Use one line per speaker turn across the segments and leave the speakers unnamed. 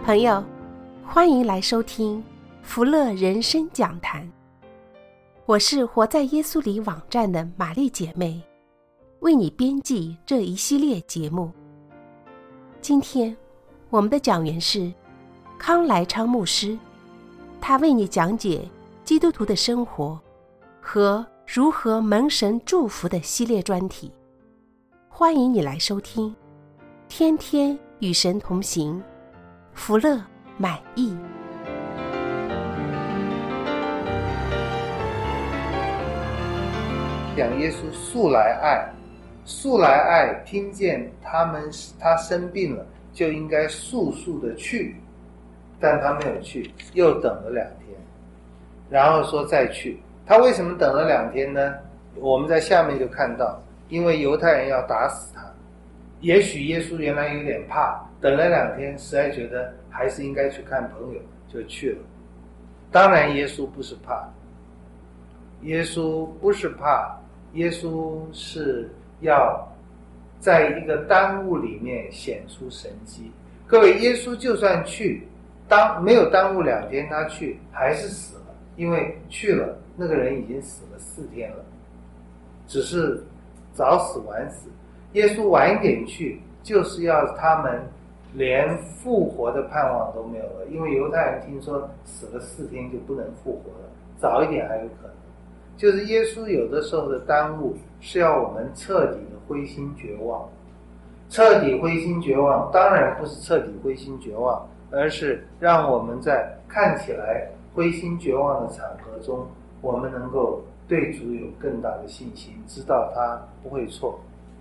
朋友，欢迎来收听福乐人生讲坛。我是活在耶稣里网站的玛丽姐妹，为你编辑这一系列节目。今天我们的讲员是康来昌牧师，他为你讲解基督徒的生活和如何蒙神祝福的系列专题。欢迎你来收听，天天与神同行，福乐满意。
讲耶稣素来爱，素来爱，听见他生病了，就应该速速的去，但他没有去，又等了2天，然后说再去。他为什么等了2天呢？我们在下面就看到，因为犹太人要打死他。也许耶稣原来有点怕，等了2天，实在觉得还是应该去看朋友，就去了。当然耶稣不是怕，耶稣不是怕，耶稣是要在一个耽误里面显出神迹。各位，耶稣就算去，没有耽误2天，他去还是死了，因为去了那个人已经死了4天了，只是早死晚死。耶稣晚一点去，就是要他们连复活的盼望都没有了，因为犹太人听说死了4天就不能复活了，早一点还有可能。就是耶稣有的时候的耽误，是要我们彻底的灰心绝望。彻底灰心绝望，当然不是彻底灰心绝望，而是让我们在看起来灰心绝望的场合中，我们能够对主有更大的信心，知道他不会错。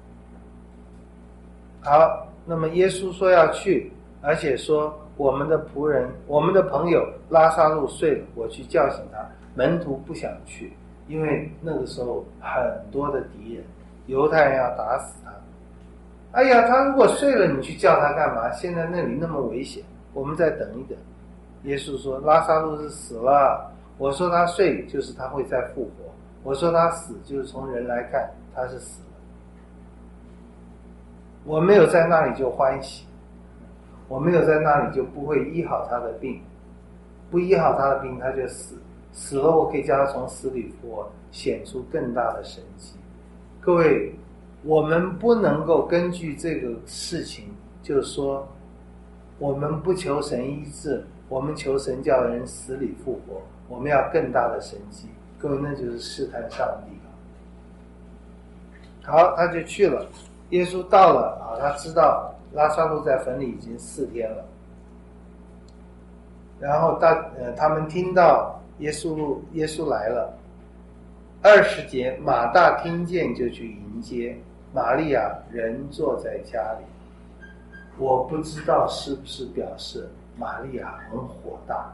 好，那么耶稣说要去，而且说我们的仆人，我们的朋友拉撒路睡了，我去叫醒他。门徒不想去，因为那个时候很多的敌人，犹太人要打死他。哎呀，他如果睡了，你去叫他干嘛？现在那里那么危险，我们再等一等。耶稣说拉撒路是死了，我说他睡就是他会再复活，我说他死就是从人来看他是死了。我没有在那里就欢喜，我没有在那里就不会医好他的病，不医好他的病他就死，死了我可以叫他从死里复活，显出更大的神迹。各位，我们不能够根据这个事情就是说我们不求神医治，我们求神叫人死里复活，我们要更大的神迹。各位，那就是试探上帝。好，他就去了。耶稣到了啊，他知道拉撒路在坟里已经4天了。然后他们听到耶稣来了。20节，马大听见就去迎接，玛利亚人坐在家里。我不知道是不是表示玛利亚很火大，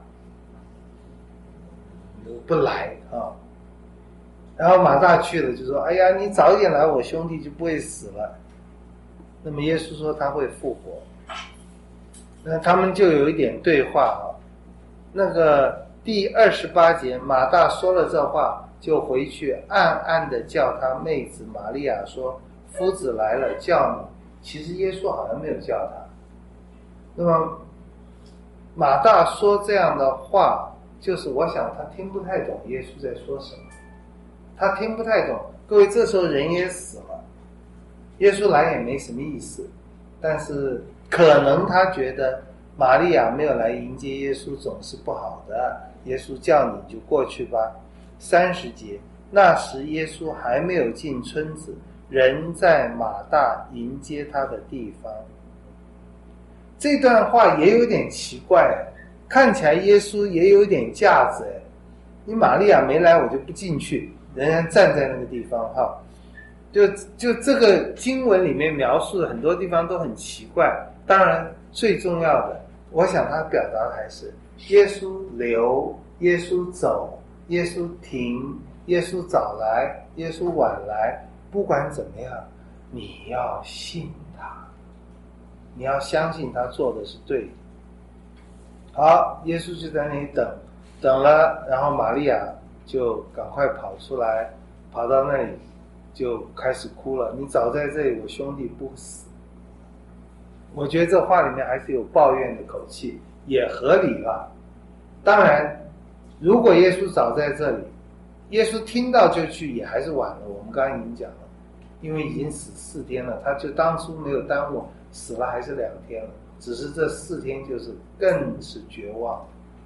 不来啊。然后马大去了，就说哎呀，你早一点来，我兄弟就不会死了。那么耶稣说他会复活，那他们就有一点对话啊。那个第28节，马大说了这话，就回去暗暗的叫他妹子玛利亚说，夫子来了，叫你。其实耶稣好像没有叫他。那么马大说这样的话，就是我想他听不太懂耶稣在说什么，他听不太懂。各位，这时候人也死了，耶稣来也没什么意思，但是可能他觉得玛利亚没有来迎接耶稣总是不好的，耶稣叫你就过去吧。30节，那时耶稣还没有进村子，人在马大迎接他的地方。这段话也有点奇怪，看起来耶稣也有点架子，你玛利亚没来我就不进去，仍然站在那个地方哈。就这个经文里面描述的很多地方都很奇怪，当然最重要的，我想他表达的还是耶稣留，耶稣走，耶稣停，耶稣早来，耶稣晚来，不管怎么样，你要信他，你要相信他做的是对的。好，耶稣就在那里等了，然后玛利亚就赶快跑出来，跑到那里就开始哭了，你早在这里，我兄弟不死。我觉得这话里面还是有抱怨的口气， 也合理了。当然，如果耶稣早在这里，耶稣听到就去也还是晚了。我们刚刚已经讲了，因为已经死4天了，他就当初没有耽误，死了还是2天了，只是这4天就是更是绝望。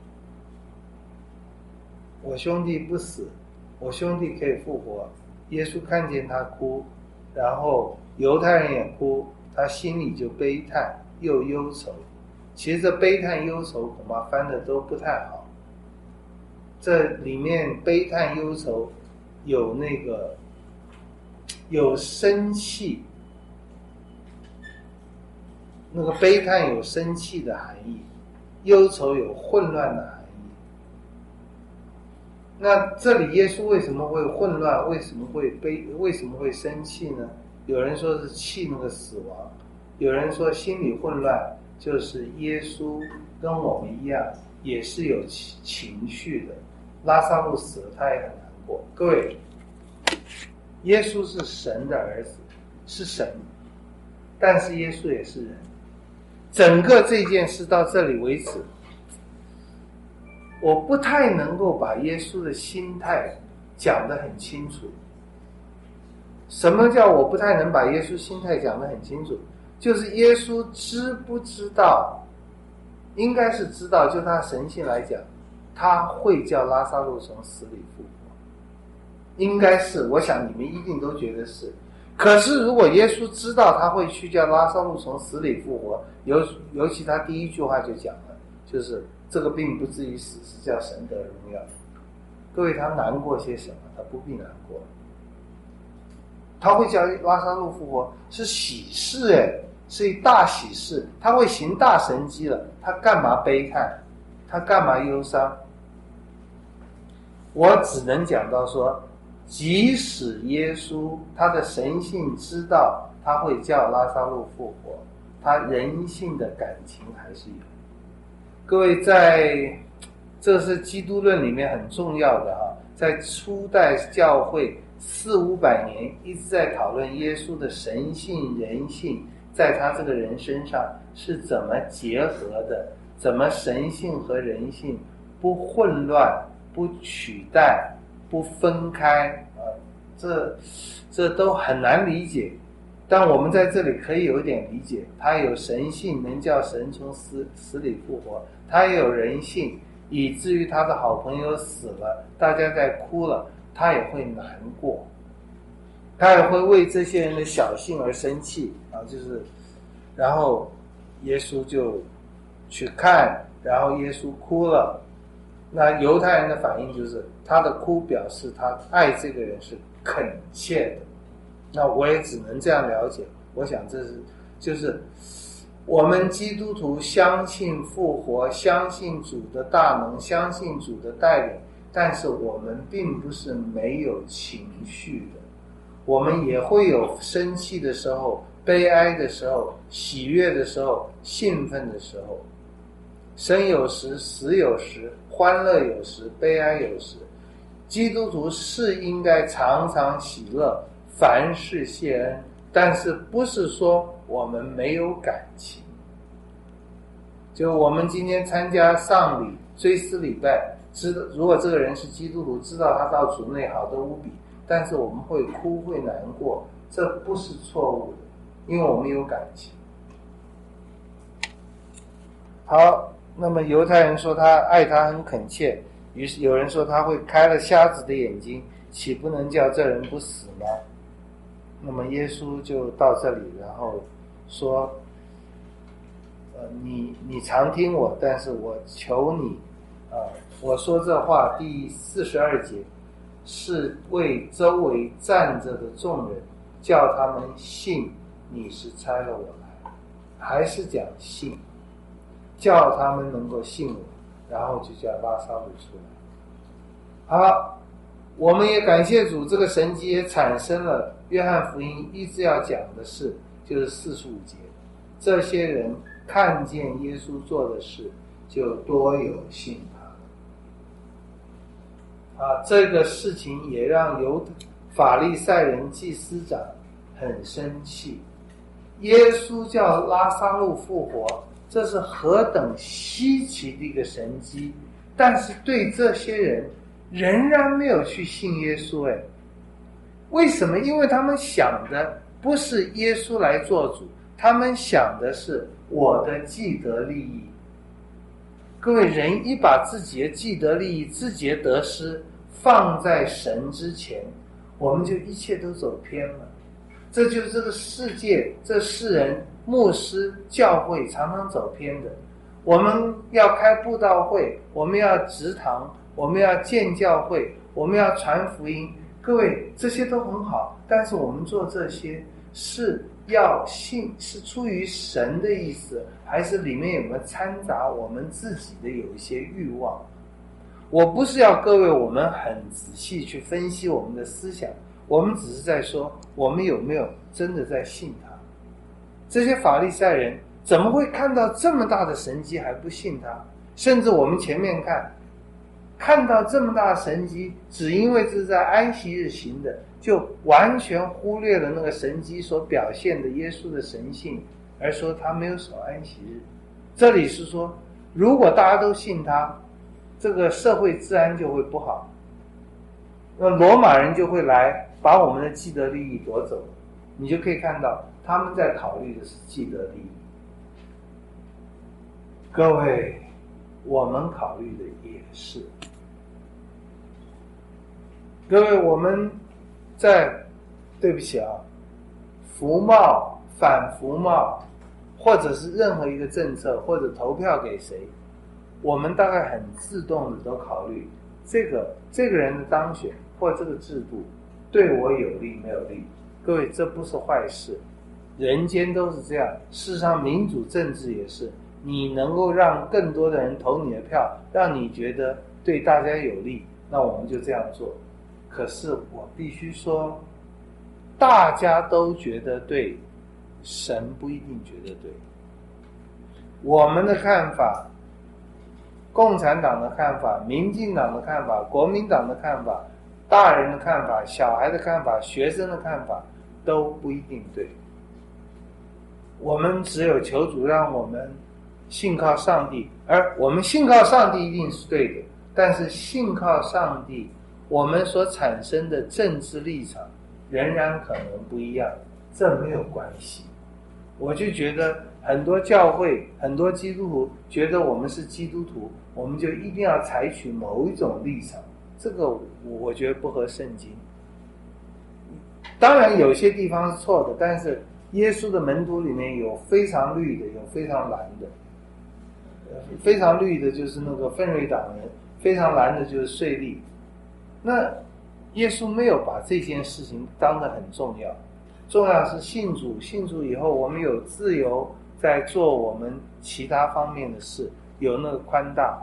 我兄弟不死，我兄弟可以复活。耶稣看见他哭，然后犹太人也哭，他心里就悲叹又忧愁。其实这悲叹忧愁恐怕翻的都不太好，这里面悲叹忧愁有生气，那个悲叹有生气的含义，忧愁有混乱的含义。那这里耶稣为什么会混乱，为什么会生气呢？有人说是气那个死亡，有人说心理混乱就是耶稣跟我们一样也是有情绪的。拉撒路死了他也很难过。各位，耶稣是神的儿子，是神，但是耶稣也是人。整个这件事到这里为止，我不太能够把耶稣的心态讲得很清楚。什么叫我不太能把耶稣心态讲得很清楚？就是耶稣知不知道，应该是知道，就他神性来讲，他会叫拉撒路从死里复活，应该是，我想你们一定都觉得是。可是如果耶稣知道他会去叫拉撒路从死里复活，尤其他第一句话就讲了，就是这个病不至于死，是叫神得荣耀。各位，他难过些什么？他不必难过。他会叫拉撒路复活是喜事，是一大喜事，他会行大神迹了，他干嘛悲叹？他干嘛忧伤？我只能讲到说，即使耶稣他的神性知道他会叫拉撒路复活，他人性的感情还是有。各位，这是基督论里面很重要的在初代教会400-500年一直在讨论耶稣的神性人性在他这个人身上是怎么结合的，怎么神性和人性不混乱、不取代、不分开这都很难理解。但我们在这里可以有一点理解，他有神性能叫神从死里复活，他也有人性，以至于他的好朋友死了，大家在哭了，他也会难过，他也会为这些人的小性而生气然后耶稣就去看，然后耶稣哭了。那犹太人的反应就是他的哭表示他爱这个人是恳切的。那我也只能这样了解。我想这就是我们基督徒相信复活，相信主的大能，相信主的带领，但是我们并不是没有情绪的，我们也会有生气的时候，悲哀的时候，喜悦的时候，兴奋的时候。生有时，死有时，欢乐有时，悲哀有时。基督徒是应该常常喜乐，凡事谢恩，但是不是说我们没有感情。就我们今天参加丧礼、追思礼拜，如果这个人是基督徒，知道他到主内好得无比，但是我们会哭会难过，这不是错误的，因为我们有感情。好，那么犹太人说他爱他很恳切，于是有人说他会开了瞎子的眼睛，岂不能叫这人不死吗？那么耶稣就到这里，然后说你常听我，但是我求你我说这话第42节是为周围站着的众人，叫他们信你是差了我来，还是讲信，叫他们能够信我，然后就叫拉撒路出来。好，我们也感谢主，这个神迹也产生了约翰福音一直要讲的事，就是45节，这些人看见耶稣做的事，就多有信他。这个事情也让法利赛人祭司长很生气。耶稣叫拉撒路复活， 这是何等稀奇的一个神迹，但是对这些人仍然没有去信耶稣。为什么？因为他们想的不是耶稣来做主，他们想的是我的既得利益。各位，人一把自己的既得利益、自己的得失放在神之前，我们就一切都走偏了。这就是这个世界，这世人、牧师、教会常常走偏的。我们要开布道会，我们要植堂，我们要建教会，我们要传福音。各位，这些都很好，但是我们做这些是要信，是出于神的意思，还是里面有没有掺杂我们自己的有一些欲望？我不是要各位我们很仔细去分析我们的思想，我们只是在说我们有没有真的在信他。这些法利赛人怎么会看到这么大的神迹还不信他？甚至我们前面看到这么大的神迹，只因为这是在安息日行的，就完全忽略了那个神迹所表现的耶稣的神性，而说他没有守安息日。这里是说，如果大家都信他，这个社会治安就会不好，那罗马人就会来把我们的既得利益夺走。你就可以看到他们在考虑的是既得利益。各位，我们考虑的也是。各位，我们对不起啊，服贸、反服贸，或者是任何一个政策，或者投票给谁，我们大概很自动的都考虑这个人的当选或这个制度对我有利没有利。各位，这不是坏事，人间都是这样。事实上，民主政治也是，你能够让更多的人投你的票，让你觉得对大家有利，那我们就这样做。可是我必须说，大家都觉得对，神不一定觉得对。我们的看法，共产党的看法，民进党的看法，国民党的看法，大人的看法，小孩的看法，学生的看法，都不一定对。我们只有求主让我们信靠上帝，而我们信靠上帝一定是对的，但是信靠上帝我们所产生的政治立场仍然可能不一样，这没有关系。我就觉得很多教会、很多基督徒觉得我们是基督徒，我们就一定要采取某一种立场，这个我觉得不合圣经。当然有些地方是错的，但是耶稣的门徒里面有非常绿的，有非常蓝的。非常绿的就是那个奋锐党人，非常蓝的就是税吏。那耶稣没有把这件事情当得很重要，重要是信主，信主以后我们有自由在做我们其他方面的事，有那个宽大。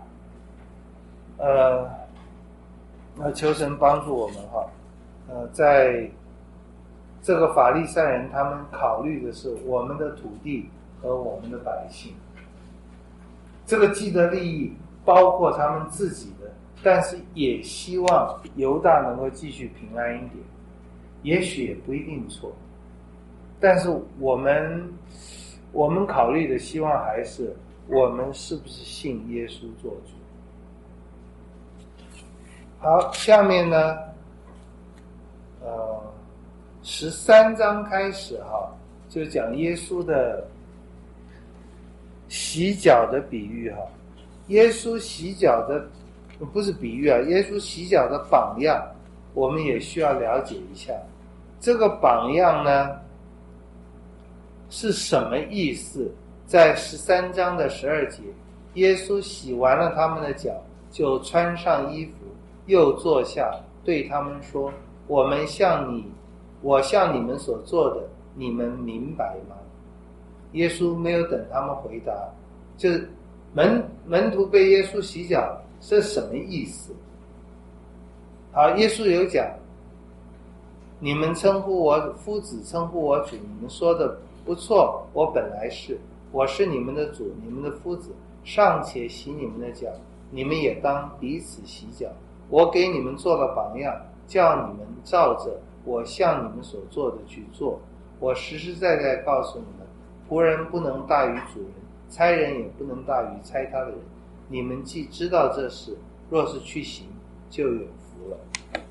求神帮助我们哈。在这个法利赛人他们考虑的是我们的土地和我们的百姓，这个既得利益包括他们自己的，但是也希望犹大能够继续平安一点，也许也不一定错。但是我们考虑的希望还是我们是不是信耶稣做主。好，下面呢13章开始就讲耶稣的洗脚的比喻耶稣洗脚的不是比喻耶稣洗脚的榜样，我们也需要了解一下。这个榜样呢是什么意思？在13章的12节，耶稣洗完了他们的脚，就穿上衣服，又坐下，对他们说：我向你们所做的，你们明白吗？耶稣没有等他们回答，就是门徒被耶稣洗脚是什么意思？好，耶稣有讲，你们称呼我夫子，称呼我主，你们说的不错，我本来是，我是你们的主，你们的夫子，尚且洗你们的脚，你们也当彼此洗脚。我给你们做了榜样，叫你们照着我向你们所做的去做。我实实在在告诉你们，仆人不能大于主人， 差人也不能大于差他的人。你们既知道这事，若是去行，就有福了。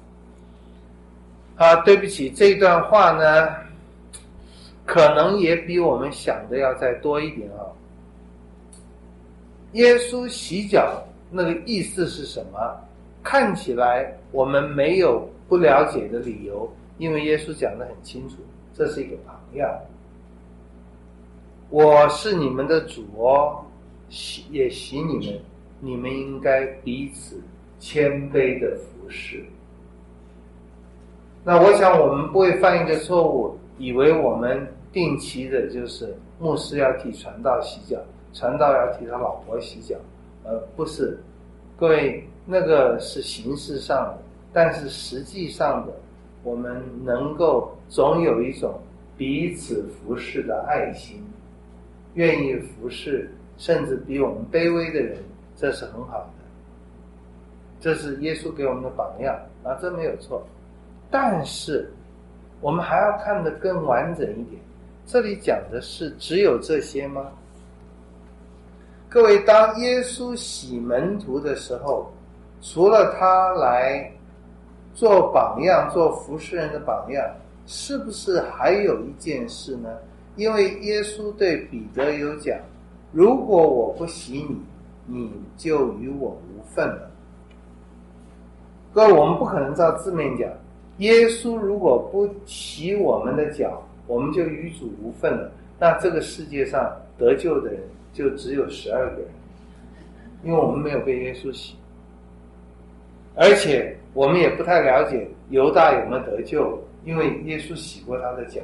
对不起，这段话呢，可能也比我们想的要再多一点啊。耶稣洗脚那个意思是什么？看起来我们没有不了解的理由，因为耶稣讲得很清楚，这是一个榜样。我是你们的主哦，也洗你们，你们应该彼此谦卑的服侍。那我想我们不会犯一个错误，以为我们定期的就是牧师要替传道洗脚，传道要替他老婆洗脚，不是，各位，那个是形式上的，但是实际上的，我们能够总有一种彼此服侍的爱心，愿意服侍甚至比我们卑微的人，这是很好的，这是耶稣给我们的榜样啊，这没有错。但是我们还要看得更完整一点，这里讲的是只有这些吗？各位，当耶稣洗门徒的时候，除了他来做榜样，做服侍人的榜样，是不是还有一件事呢？因为耶稣对彼得有讲，如果我不洗你，你就与我无份了。各位，我们不可能照字面讲，耶稣如果不洗我们的脚，我们就与主无份了，那这个世界上得救的人就只有12个人，因为我们没有被耶稣洗，而且我们也不太了解犹大有没有得救，因为耶稣洗过他的脚。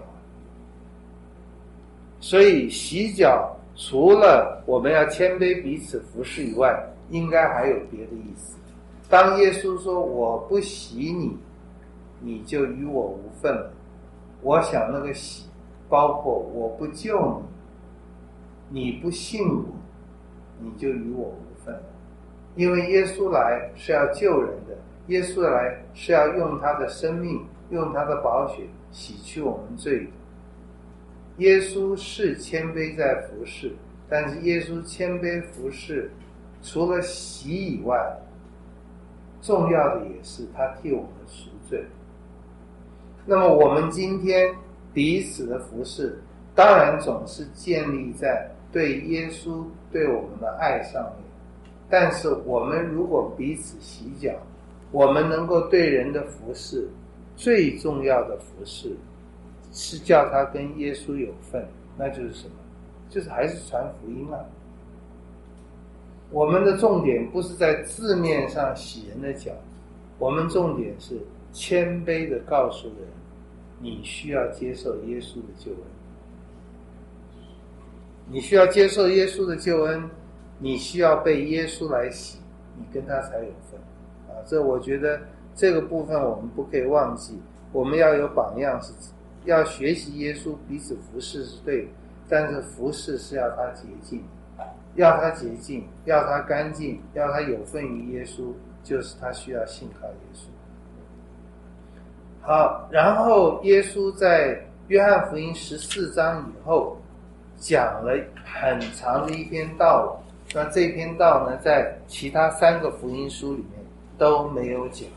所以洗脚除了我们要谦卑彼此服侍以外，应该还有别的意思。当耶稣说我不洗你，你就与我无份了，我想那个洗包括我不救你，你不信我，你就与我无份了。因为耶稣来是要救人的，耶稣来是要用他的生命，用他的宝血洗去我们罪的。耶稣是谦卑在服侍，但是耶稣谦卑服侍除了洗以外，重要的也是他替我们赎罪。那么我们今天彼此的服侍，当然总是建立在对耶稣对我们的爱上面，但是我们如果彼此洗脚，我们能够对人的服侍，最重要的服侍是叫他跟耶稣有份，那就是什么？就是还是传福音啊。我们的重点不是在字面上洗人的脚，我们重点是谦卑的告诉人，你需要接受耶稣的救恩，你需要接受耶稣的救恩，你需要被耶稣来洗，你跟他才有份啊！这我觉得这个部分我们不可以忘记，我们要有榜样，是要学习耶稣彼此服侍是对的，但是服侍是要他洁净，要他洁净，要他干净，要他有份于耶稣，就是他需要信靠耶稣。好，然后耶稣在约翰福音14章以后讲了很长的一篇道，那这篇道呢，在其他3个福音书里面都没有讲。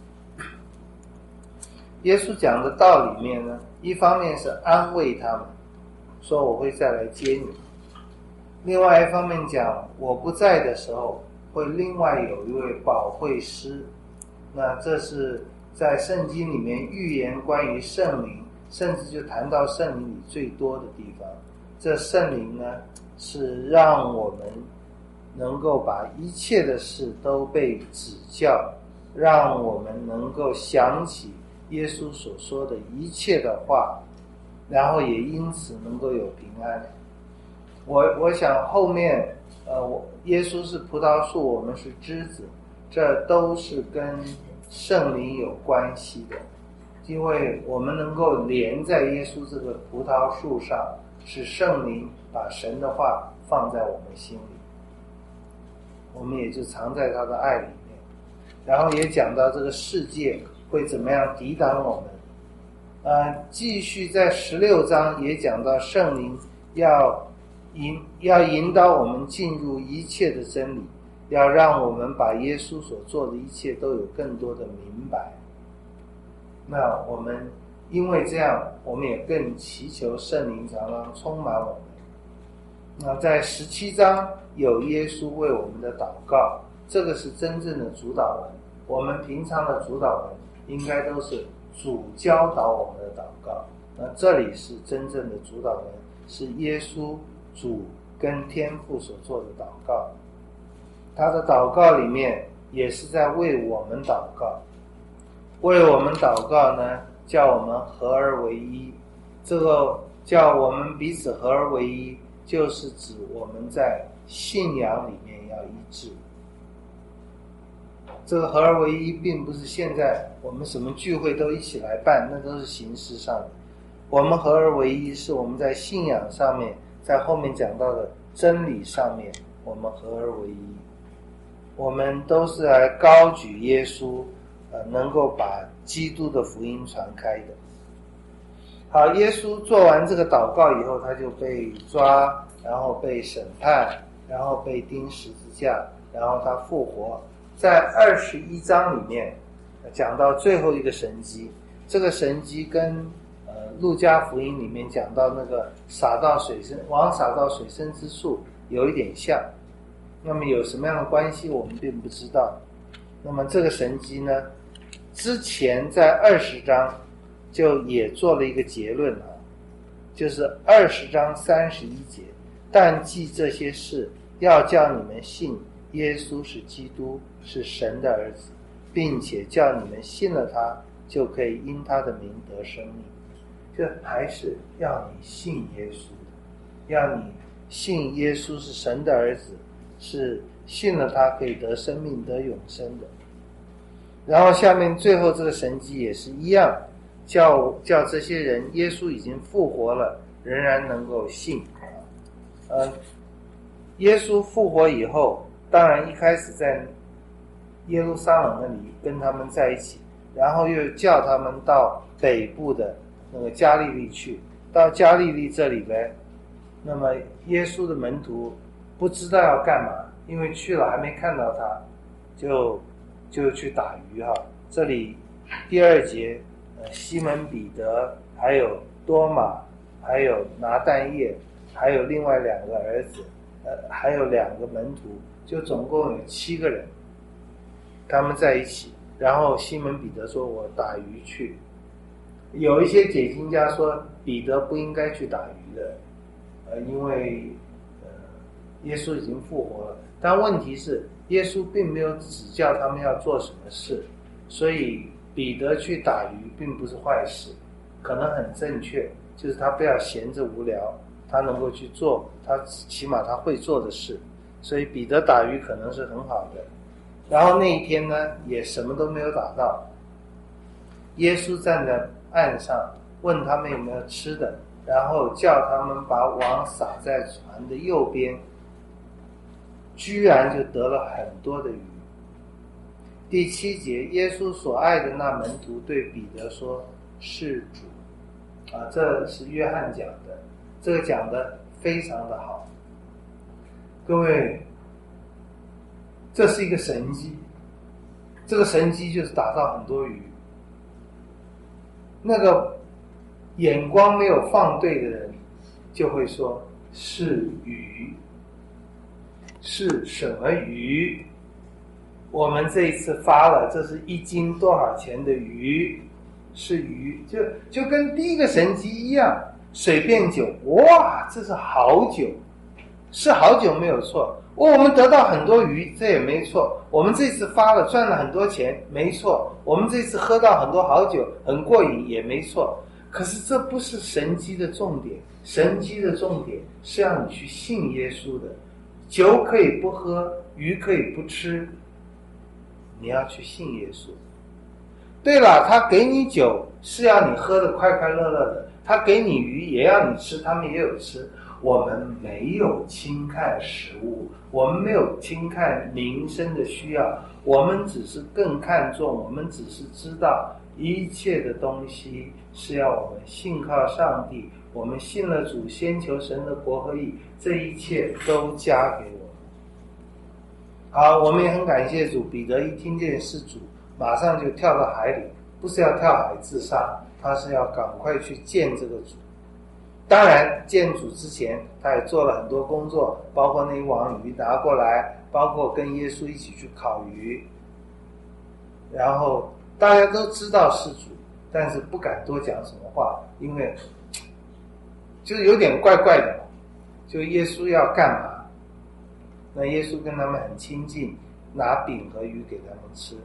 耶稣讲的道里面呢，一方面是安慰他们，说我会再来接你；另外一方面讲，我不在的时候，会另外有一位保惠师。那这是在圣经里面预言关于圣灵，甚至就谈到圣灵里最多的地方。这圣灵呢，是让我们能够把一切的事都被指教，让我们能够想起耶稣所说的一切的话，然后也因此能够有平安。我想后面耶稣是葡萄树，我们是枝子，这都是跟圣灵有关系的，因为我们能够连在耶稣这个葡萄树上，是圣灵把神的话放在我们心里，我们也就藏在他的爱里面。然后也讲到这个世界会怎么样抵挡我们。继续在16章也讲到圣灵要要引导我们进入一切的真理，要让我们把耶稣所做的一切都有更多的明白。那我们因为这样，我们也更祈求圣灵常常充满我们。那在17章有耶稣为我们的祷告，这个是真正的主导文。我们平常的主导文应该都是主教导我们的祷告，那这里是真正的主导文，是耶稣主跟天父所做的祷告。他的祷告里面也是在为我们祷告，为我们祷告呢，叫我们合而为一。这个叫我们彼此合而为一，就是指我们在信仰里面要一致。这个合而为一并不是现在我们什么聚会都一起来办，那都是形式上的。我们合而为一是我们在信仰上面，在后面讲到的真理上面，我们合而为一。我们都是来高举耶稣，能够把基督的福音传开的。好，耶稣做完这个祷告以后，他就被抓，然后被审判，然后被钉十字架，然后他复活。在21章里面讲到最后一个神迹，这个神迹跟路加福音里面讲到那个王撒到水深之处有一点像，那么有什么样的关系我们并不知道。那么这个神迹呢，之前在20章就也做了一个结论啊，就是20章31节，但记这些事，要叫你们信耶稣是基督，是神的儿子，并且叫你们信了他，就可以因他的名得生命。这还是要你信耶稣的，要你信耶稣是神的儿子，是信了他可以得生命得永生的。然后下面最后这个神迹也是一样，叫这些人耶稣已经复活了，仍然能够信。耶稣复活以后，当然一开始在耶路撒冷那里跟他们在一起，然后又叫他们到北部的那个加利利去。到加利利这里呢，那么耶稣的门徒不知道要干嘛，因为去了还没看到他，就去打鱼哈。这里第2节，西门彼得，还有多马，还有拿但业，还有另外2个儿子，还有2个门徒，就总共有7个人，他们在一起。然后西门彼得说：“我打鱼去。”有一些解经家说彼得不应该去打鱼的，因为耶稣已经复活了。但问题是，耶稣并没有指教他们要做什么事，所以彼得去打鱼并不是坏事，可能很正确，就是他不要闲着无聊，他能够去做他起码他会做的事，所以彼得打鱼可能是很好的。然后那一天呢，也什么都没有打到。耶稣站在岸上，问他们有没有吃的，然后叫他们把网撒在船的右边，居然就得了很多的鱼。第7节，耶稣所爱的那门徒对彼得说：“是主。”这是约翰讲的，这个讲的非常的好。各位，这是一个神迹，这个神迹就是打到很多鱼。那个眼光没有放对的人就会说是鱼。是什么鱼？我们这一次发了，这是1斤多少钱的鱼？是鱼，就跟第一个神迹一样，水变酒，哇，这是好酒，是好酒没有错。我们得到很多鱼，这也没错。我们这次发了，赚了很多钱，没错。我们这次喝到很多好酒，很过瘾，也没错。可是这不是神迹的重点，神迹的重点是让你去信耶稣的。酒可以不喝，鱼可以不吃，你要去信耶稣。对了，他给你酒是要你喝得快快乐乐的，他给你鱼也要你吃，他们也有吃。我们没有轻看食物，我们没有轻看民生的需要，我们只是更看重，我们只是知道一切的东西是要我们信靠上帝， 我们信了主，先求神的国和义，这一切都加给我们。好，我们也很感谢主，彼得一听见是主，马上就跳到海里，不是要跳海自杀，他是要赶快去见这个主。当然见主之前他也做了很多工作，包括那一网鱼拿过来，包括跟耶稣一起去烤鱼，然后大家都知道是主，但是不敢多讲什么话，因为就是有点怪怪的，就耶稣要干嘛？那耶稣跟他们很亲近，拿饼和鱼给他们吃。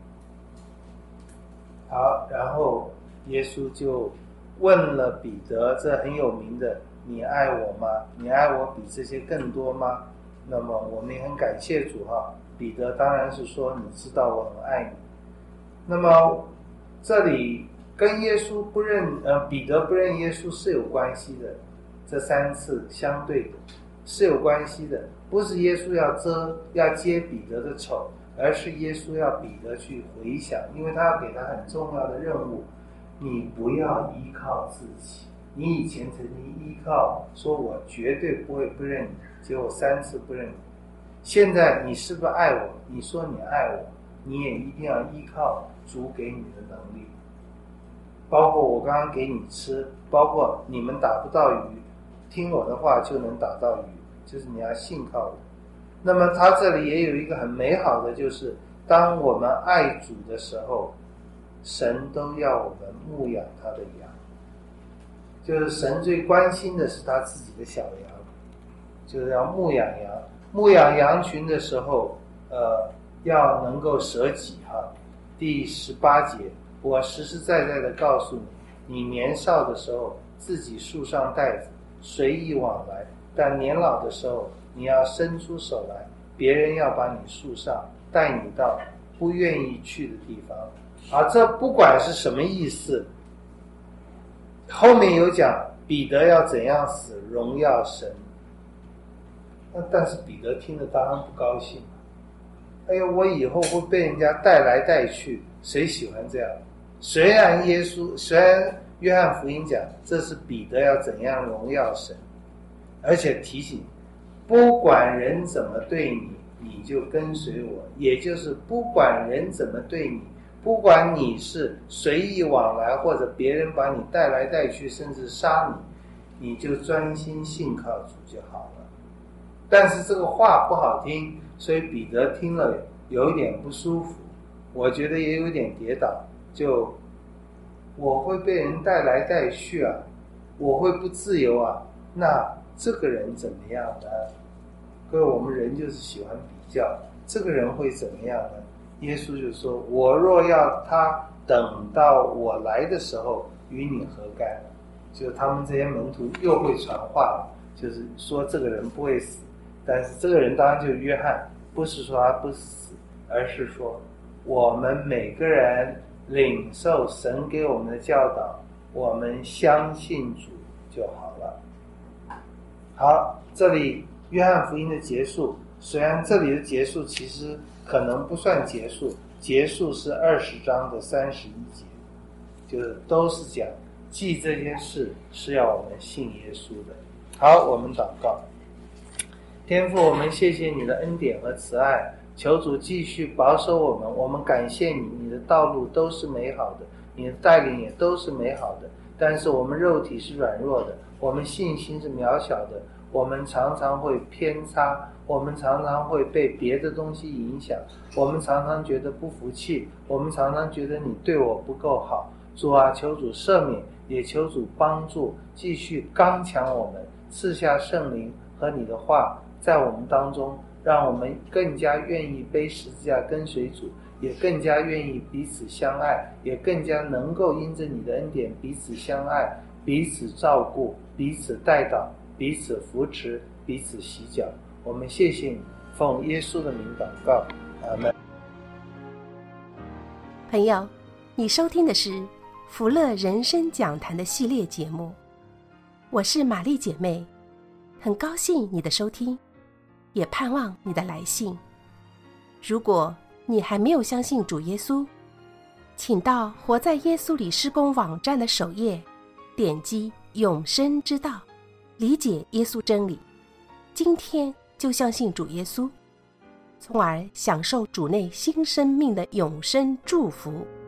好，然后耶稣就问了彼得，这很有名的，你爱我吗？你爱我比这些更多吗？那么我们也很感谢主哈，彼得当然是说你知道我很爱你。那么这里跟耶稣不认彼得不认耶稣是有关系的，这三次相对的是有关系的，不是耶稣要接彼得的丑，而是耶稣要彼得去回想，因为他要给他很重要的任务，你不要依靠自己。你以前曾经依靠说我绝对不会不认你，结果3次不认你，现在你是不是爱我？你说你爱我，你也一定要依靠主给你的能力，包括我刚刚给你吃，包括你们打不到鱼，听我的话就能打到鱼，就是你要信靠我。那么他这里也有一个很美好的，就是当我们爱主的时候，神都要我们牧养他的羊，就是神最关心的是他自己的小羊，就是要牧养羊。牧养羊群的时候要能够舍己哈。第18节，我实实在在的告诉你，你年少的时候自己束上带子，随意往来，但年老的时候你要伸出手来，别人要把你束上，带你到不愿意去的地方。这不管是什么意思，后面有讲彼得要怎样死，荣耀神。但是彼得听了当然不高兴，哎呦，我以后会被人家带来带去，谁喜欢这样？虽然约翰福音讲这是彼得要怎样荣耀神，而且提醒不管人怎么对你，你就跟随我，也就是不管人怎么对你，不管你是随意往来，或者别人把你带来带去，甚至杀你，你就专心信靠主就好了。但是这个话不好听，所以彼得听了有一点不舒服，我觉得也有点跌倒，就我会被人带来带去啊，我会不自由啊，那这个人怎么样呢？各位，我们人就是喜欢比较，这个人会怎么样呢？耶稣就说，我若要他等到我来的时候与你何干？就他们这些门徒又会传话了，就是说这个人不会死，但是这个人当然就是约翰，不是说他不死，而是说我们每个人领受神给我们的教导，我们相信主就好了。好，这里约翰福音的结束，虽然这里的结束其实可能不算结束，结束是20章的31节，就是都是讲记这件事是要我们信耶稣的。好，我们祷告。天父，我们谢谢你的恩典和慈爱，求主继续保守我们，我们感谢你，你的道路都是美好的，你的带领也都是美好的，但是我们肉体是软弱的，我们信心是渺小的，我们常常会偏差，我们常常会被别的东西影响，我们常常觉得不服气，我们常常觉得你对我不够好。主啊，求主赦免，也求主帮助，继续刚强我们，赐下圣灵和你的话在我们当中，让我们更加愿意背十字架跟随主，也更加愿意彼此相爱，也更加能够因着你的恩典彼此相爱，彼此照顾，彼此带导，彼此扶持，彼此洗脚。我们谢谢你，奉耶稣的名祷告，阿们。
朋友，你收听的是福乐人生讲坛的系列节目，我是玛丽姐妹，很高兴你的收听，也盼望你的来信。如果你还没有相信主耶稣，请到活在耶稣里事工网站的首页，点击永生之道，理解耶稣真理，今天就相信主耶稣，从而享受主内新生命的永生祝福。